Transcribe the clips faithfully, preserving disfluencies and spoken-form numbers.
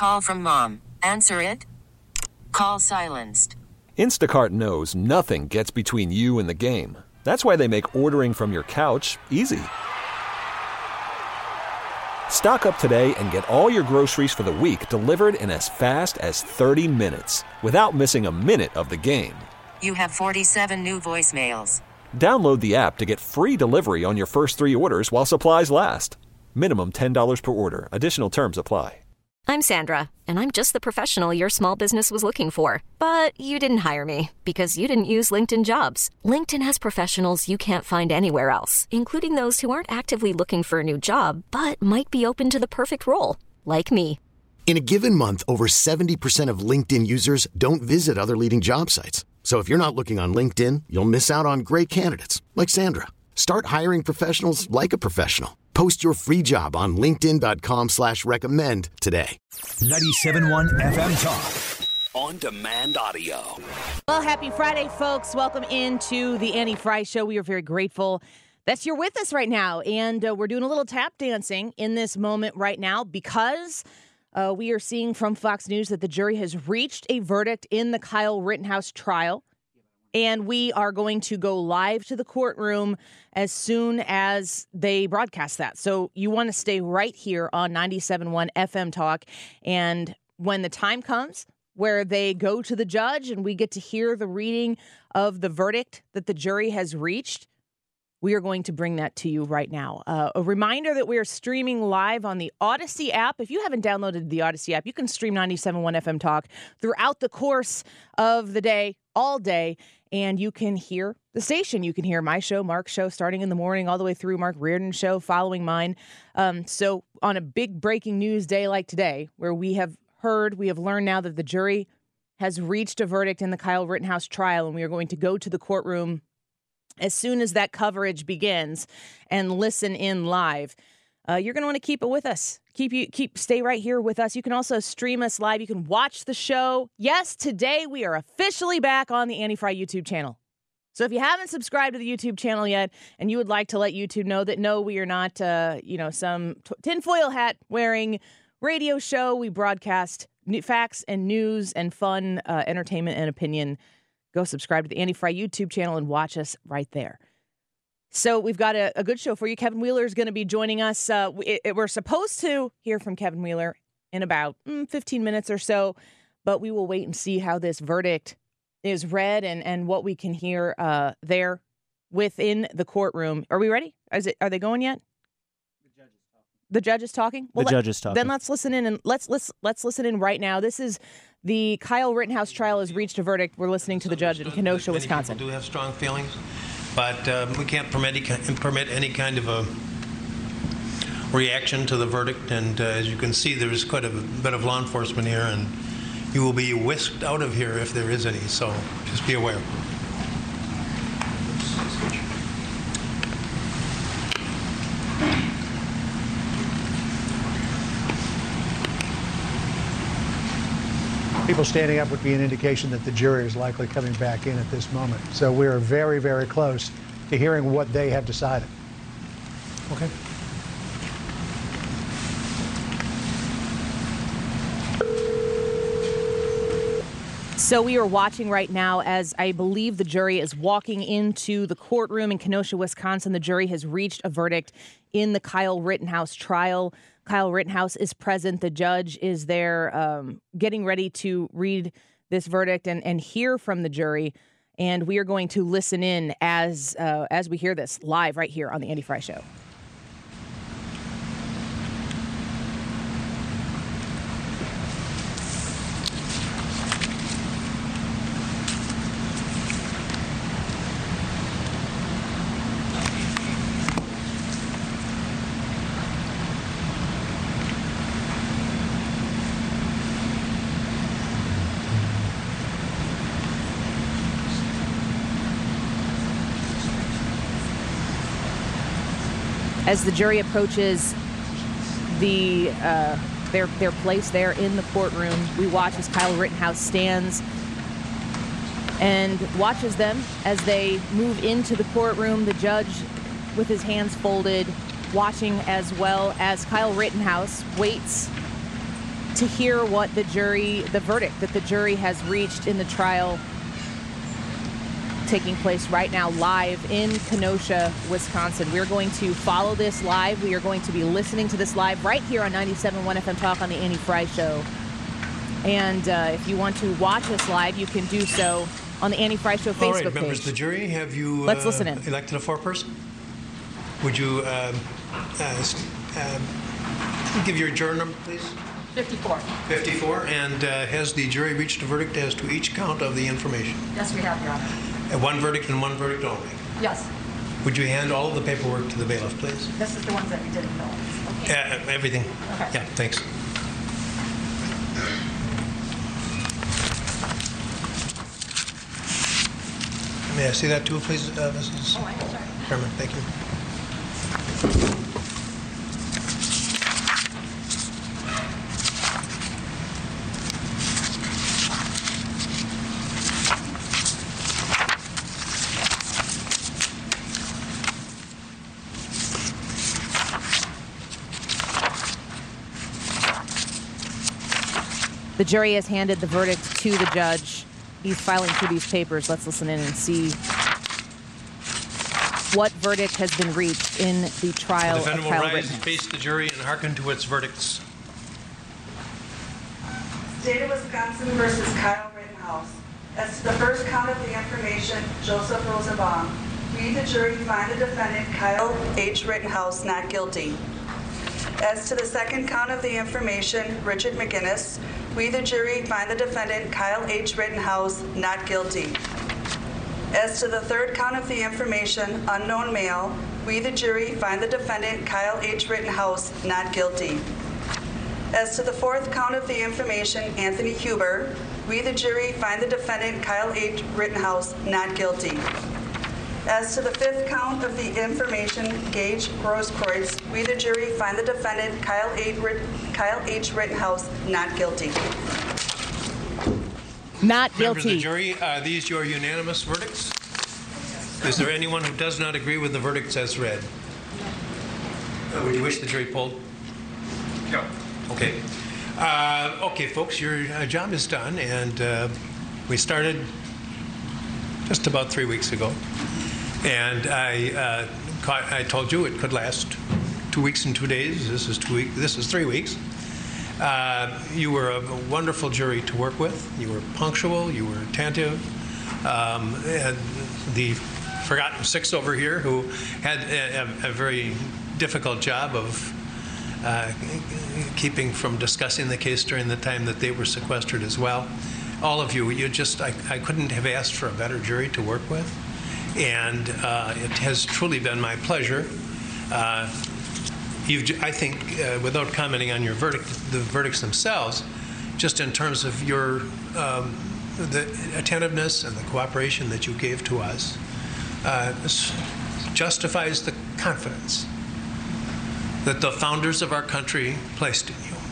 Call from mom. Answer it. Call silenced. Instacart knows nothing gets between you and the game. That's why they make ordering from your couch easy. Stock up today and get all your groceries for the week delivered in as fast as thirty minutes without missing a minute of the game. You have forty-seven new voicemails. Download the app to get free delivery on your first three orders while supplies last. Minimum ten dollars per order. Additional terms apply. I'm Sandra, and I'm just the professional your small business was looking for. But you didn't hire me because you didn't use LinkedIn Jobs. LinkedIn has professionals you can't find anywhere else, including those who aren't actively looking for a new job, but might be open to the perfect role, like me. In a given month, over seventy percent of LinkedIn users don't visit other leading job sites. So if you're not looking on LinkedIn, you'll miss out on great candidates like Sandra. Start hiring professionals like a professional. Post your free job on linkedin.com slash recommend today. ninety-seven point one F M Talk. On demand audio. Well, happy Friday, folks. Welcome into the Annie Frey Show. We are very grateful that you're with us right now. And uh, we're doing a little tap dancing in this moment right now because uh, we are seeing from Fox News that the jury has reached a verdict in the Kyle Rittenhouse trial. And we are going to go live to the courtroom as soon as they broadcast that. So you want to stay right here on ninety-seven point one F M Talk. And when the time comes where they go to the judge and we get to hear the reading of the verdict that the jury has reached, we are going to bring that to you right now. Uh, a reminder that we are streaming live on the Odyssey app. If you haven't downloaded the Odyssey app, you can stream ninety-seven point one F M Talk throughout the course of the day, all day. And you can hear the station. You can hear my show, Mark's show, starting in the morning, all the way through Mark Reardon's show, following mine. Um, so on a big breaking news day like today, where we have heard, we have learned now that the jury has reached a verdict in the Kyle Rittenhouse trial, and we are going to go to the courtroom as soon as that coverage begins and listen in live. Uh, you're going to want to keep it with us. Keep you keep stay right here with us. You can also stream us live. You can watch the show. Yes, today we are officially back on the Annie Frey YouTube channel. So if you haven't subscribed to the YouTube channel yet, and you would like to let YouTube know that no, we are not, uh, you know, some t- tinfoil hat wearing radio show. We broadcast new facts and news and fun, uh, entertainment and opinion. Go subscribe to the Annie Frey YouTube channel and watch us right there. So we've got a, a good show for you. Kevin Wheeler is going to be joining us. Uh, we, it, we're supposed to hear from Kevin Wheeler in about mm, fifteen minutes or so, but we will wait and see how this verdict is read and, and what we can hear uh, there within the courtroom. Are we ready? Is it? Are they going yet? The judge is talking. Well, the judge is talking. Then let's listen in and let's let's let's listen in right now. This is the Kyle Rittenhouse trial has reached a verdict. We're listening to the judge in Kenosha, Wisconsin. Many people do have strong feelings, but um, we can't permit any, permit any kind of a reaction to the verdict. And uh, as you can see, there is quite a bit of law enforcement here, and you will be whisked out of here if there is any. So just be aware. People standing up would be an indication that the jury is likely coming back in at this moment. So we are very, very close to hearing what they have decided. Okay. So we are watching right now as I believe the jury is walking into the courtroom in Kenosha, Wisconsin. The jury has reached a verdict in the Kyle Rittenhouse trial. Kyle Rittenhouse is present. The judge is there um, getting ready to read this verdict and, and hear from the jury. And we are going to listen in as uh, as we hear this live right here on the Annie Frey Show. As the jury approaches the uh, their their place there in the courtroom, we watch as Kyle Rittenhouse stands and watches them as they move into the courtroom. The judge, with his hands folded, watching as well as Kyle Rittenhouse waits to hear what the jury, the verdict that the jury has reached in the trial taking place right now live in Kenosha, Wisconsin. We're going to follow this live. We are going to be listening to this live right here on ninety-seven point one F M Talk on the Annie Frey Show. And uh, if you want to watch us live, you can do so on the Annie Frey Show Facebook All right, members page. of the jury, have you Let's uh, listen in. elected a foreperson? Would you uh, uh, uh, give your juror number, please? fifty-four. fifty-four. And uh, has the jury reached a verdict as to each count of the information? Yes, we have, Your Honor. Uh, one verdict and one verdict only. Yes. Would you hand all of the paperwork to the bailiff, please? This is the ones that we didn't know. Okay. Uh, everything. Okay. Yeah, thanks. May I see that too, please, uh, Missus Oh, I'm sorry. Chairman? Thank you. The jury has handed the verdict to the judge. He's filing through these papers. Let's listen in and see what verdict has been reached in the trial The of defendant will Kyle rise, Rittenhouse. face the jury, and hearken to its verdicts. State of Wisconsin versus Kyle Rittenhouse. As to the first count of the information, Joseph Rosenbaum. We, the jury, find the defendant Kyle H. Rittenhouse not guilty. As to the second count of the information, Richard McGinnis, we, the jury, find the defendant Kyle H. Rittenhouse not guilty. As to the third count of the information, unknown male, we, the jury, find the defendant Kyle H. Rittenhouse not guilty. As to the fourth count of the information, Anthony Huber, we, the jury, find the defendant Kyle H. Rittenhouse not guilty. As to the fifth count of the information, Gage Grosskreutz, we, the jury, find the defendant Kyle H. Ritt- Kyle H. Rittenhouse not guilty. Not Members of the guilty. jury, are these your unanimous verdicts? Is there anyone who does not agree with the verdicts as read? Uh, Would you wish the jury polled? No. Okay. Uh, okay, folks, your uh, job is done, and uh, we started just about three weeks ago. And I, uh, caught, I told you it could last two weeks and two days. This is two weeks. This is three weeks. Uh, you were a wonderful jury to work with. You were punctual. You were attentive. Um, and the forgotten six over here who had a, a very difficult job of uh, keeping from discussing the case during the time that they were sequestered as well. All of you, you just, I, I couldn't have asked for a better jury to work with. And uh, it has truly been my pleasure. Uh, you've, I think, uh, without commenting on your verdict, the verdicts themselves, just in terms of your um, the attentiveness and the cooperation that you gave to us, uh, justifies the confidence that the founders of our country placed in you.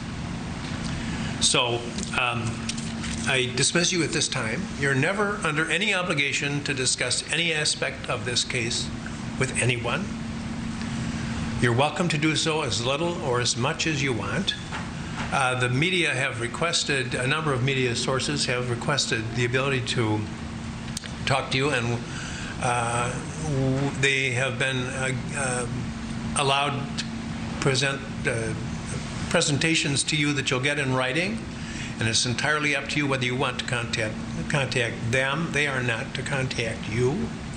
So. Um, I dismiss you at this time. You're never under any obligation to discuss any aspect of this case with anyone. You're welcome to do so as little or as much as you want. Uh, the media have requested, a number of media sources have requested the ability to talk to you, and uh, they have been uh, uh, allowed to present uh, presentations to you that you'll get in writing. And it's entirely up to you whether you want to contact contact them. They are not to contact you.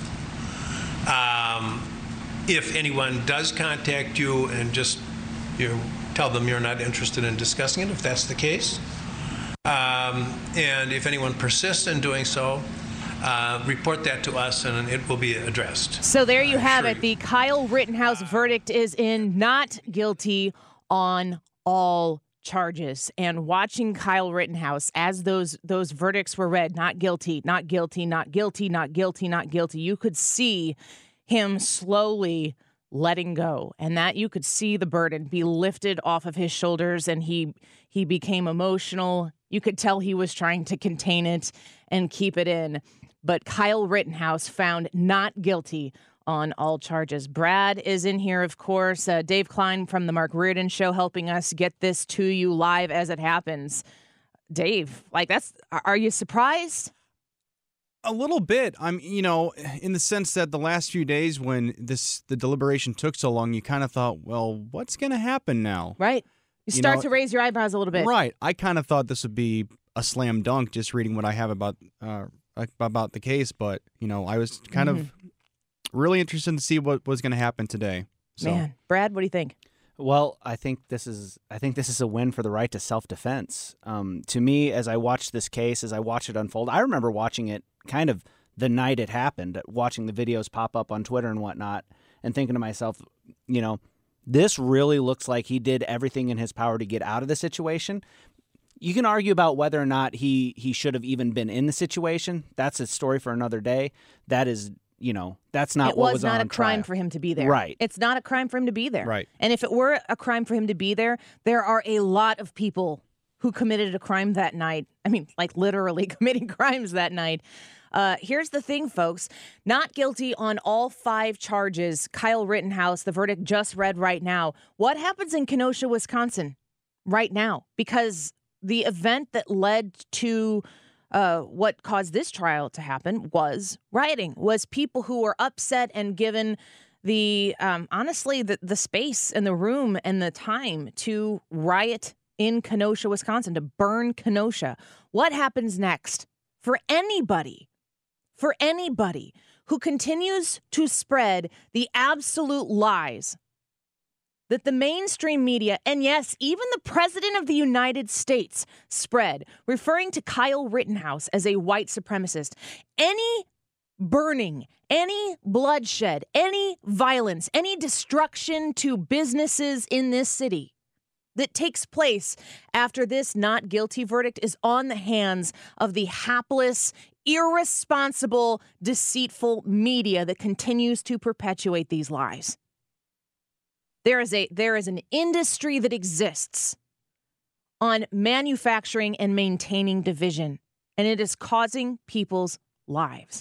Um, if anyone does contact you and just you tell them you're not interested in discussing it, if that's the case. Um, and if anyone persists in doing so, uh, report that to us and it will be addressed. So there you I have assure it. The Kyle Rittenhouse verdict is in not guilty on all charges. And watching Kyle Rittenhouse as those those verdicts were read, not guilty, not guilty, not guilty, not guilty, not guilty, you could see him slowly letting go, and that you could see the burden be lifted off of his shoulders, and he he became emotional. You could tell he was trying to contain it and keep it in. But Kyle Rittenhouse found not guilty on all charges. Brad is in here, of course. Uh, Dave Klein from the Mark Reardon Show helping us get this to you live as it happens. Dave, like that's, are you surprised? A little bit. I'm, you know, in the sense that the last few days when this the deliberation took so long, you kind of thought, well, what's going to happen now? Right. You start you know, to raise your eyebrows a little bit. Right. I kind of thought this would be a slam dunk just reading what I have about uh, about the case, but, you know, I was kind mm-hmm. of really interested to see what was going to happen today. So. Man, Brad, what do you think? Well, I think this is I think this is a win for the right to self-defense. Um, to me, as I watched this case, as I watched it unfold, I remember watching it kind of the night it happened, watching the videos pop up on Twitter and whatnot, and thinking to myself, you know, this really looks like he did everything in his power to get out of the situation. You can argue about whether or not he, he should have even been in the situation. That's a story for another day. That is, you know, that's not it what was, was not on a crime trial. for him to be there. Right. It's not a crime for him to be there. Right. And if it were a crime for him to be there, there are a lot of people who committed a crime that night. I mean, like literally committing crimes that night. Uh, here's the thing, folks. Not guilty on all five charges. Kyle Rittenhouse, the verdict just read right now. What happens in Kenosha, Wisconsin right now? Because the event that led to uh, what caused this trial to happen was rioting, was people who were upset and given the, um, honestly, the, the space and the room and the time to riot in Kenosha, Wisconsin, to burn Kenosha. What happens next for anybody? For anybody who continues to spread the absolute lies that the mainstream media, and yes, even the President of the United States spread, referring to Kyle Rittenhouse as a white supremacist. Any burning, any bloodshed, any violence, any destruction to businesses in this city that takes place after this not guilty verdict is on the hands of the hapless, irresponsible, deceitful media that continues to perpetuate these lies. There is a there is an industry that exists on manufacturing and maintaining division, and it is causing people's lives.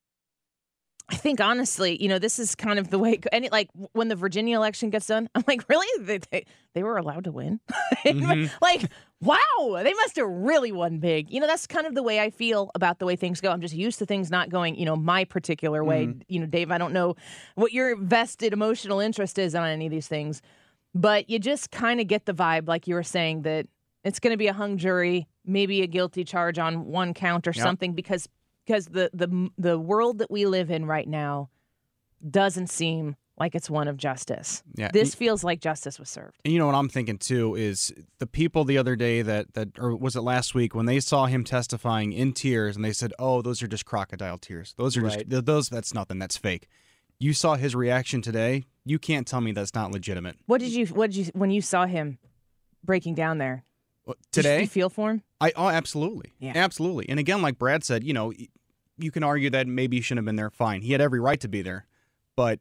I think, honestly, you know, this is kind of the way, and it, like, when the Virginia election gets done, I'm like, really? They, they, they were allowed to win? Mm-hmm. Like, wow, they must have really won big. You know, that's kind of the way I feel about the way things go. I'm just used to things not going, you know, my particular way. Mm-hmm. You know, Dave, I don't know what your vested emotional interest is on any of these things, but you just kind of get the vibe, like you were saying, that it's going to be a hung jury, maybe a guilty charge on one count or yep. something, because Because the, the the world that we live in right now doesn't seem like it's one of justice. Yeah. This feels like justice was served. And you know what I'm thinking, too, is the people the other day that, that, or was it last week, when they saw him testifying in tears and they said, oh, those are just crocodile tears. Those are right. just, those, that's nothing. That's fake. You saw his reaction today. You can't tell me that's not legitimate. What did you, what did you, when you saw him breaking down there? Today? Did you feel for him? I oh, absolutely. Yeah. Absolutely. And again, like Brad said, you know, you can argue that maybe he shouldn't have been there. Fine. He had every right to be there. But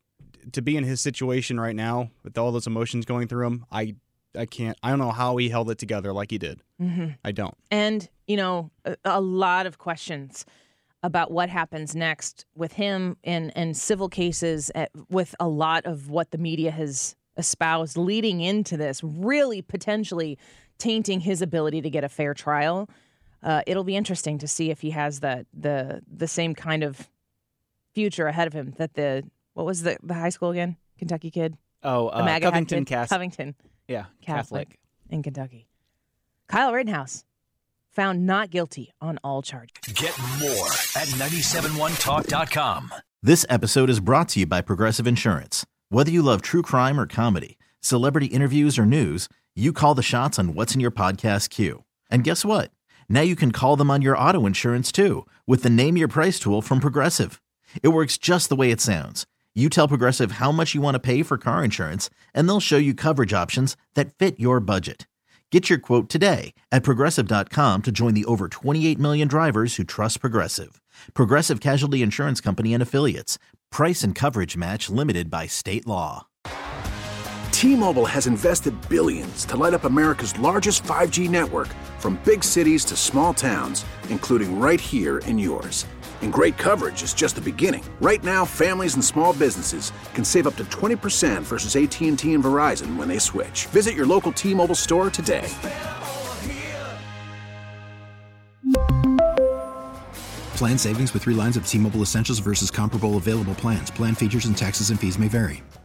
to be in his situation right now with all those emotions going through him, I I can't, I don't know how he held it together like he did. Mm-hmm. I don't. And, you know, a, a lot of questions about what happens next with him in, in civil cases, at, with a lot of what the media has espoused leading into this, really potentially tainting his ability to get a fair trial. Uh, it'll be interesting to see if he has the the the same kind of future ahead of him that the what was the, the high school again? Kentucky kid? Oh, uh, the Covington kid, Catholic. Covington. Yeah, Catholic, Catholic in Kentucky. Kyle Rittenhouse found not guilty on all charges. Get more at nine seven one talk dot com. This episode is brought to you by Progressive Insurance. Whether you love true crime or comedy, celebrity interviews or news, you call the shots on what's in your podcast queue. And guess what? Now you can call them on your auto insurance too with the Name Your Price tool from Progressive. It works just the way it sounds. You tell Progressive how much you want to pay for car insurance, and they'll show you coverage options that fit your budget. Get your quote today at Progressive dot com to join the over twenty-eight million drivers who trust Progressive. Progressive Casualty Insurance Company and Affiliates. Price and coverage match limited by state law. T-Mobile has invested billions to light up America's largest five G network, from big cities to small towns, including right here in yours. And great coverage is just the beginning. Right now, families and small businesses can save up to twenty percent versus A T and T and Verizon when they switch. Visit your local T-Mobile store today. Plan savings with three lines of T-Mobile Essentials versus comparable available plans. Plan features and taxes and fees may vary.